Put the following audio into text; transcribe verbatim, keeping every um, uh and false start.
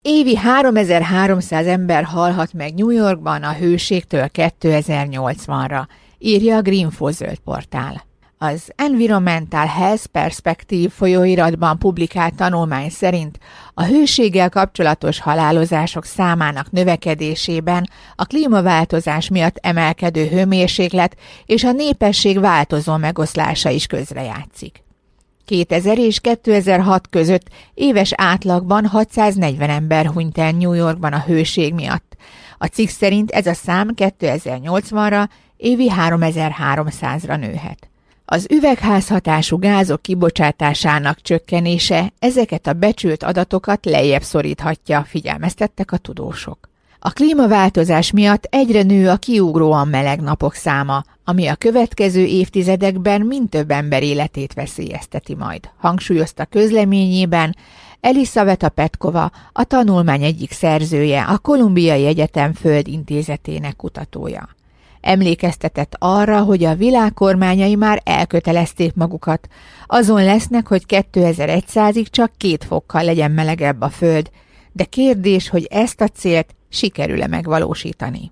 Évi háromezer-háromszáz ember halhat meg New Yorkban a hőségtől kétezer-nyolcvanra, írja a Greenfo zöld portál. Az Environmental Health Perspective folyóiratban publikált tanulmány szerint a hőséggel kapcsolatos halálozások számának növekedésében a klímaváltozás miatt emelkedő hőmérséklet és a népesség változó megoszlása is közrejátszik. kétezer és kétezer-hat között éves átlagban hatszáznegyven ember hunyt el New Yorkban a hőség miatt. A cikk szerint ez a szám kétezer-nyolcvanra évi háromezer-háromszázra nőhet. Az üvegházhatású gázok kibocsátásának csökkenése ezeket a becsült adatokat lejjebb szoríthatja, figyelmeztettek a tudósok. A klímaváltozás miatt egyre nő a kiugróan meleg napok száma, ami a következő évtizedekben mind több ember életét veszélyezteti majd, hangsúlyozta közleményében Elisaveta Petkova, a tanulmány egyik szerzője, a Kolumbiai Egyetem Földintézetének kutatója. Emlékeztetett arra, hogy a világ kormányai már elkötelezték magukat, azon lesznek, hogy kétezer-százig csak két fokkal legyen melegebb a Föld, de kérdés, hogy ezt a célt sikerül-e megvalósítani.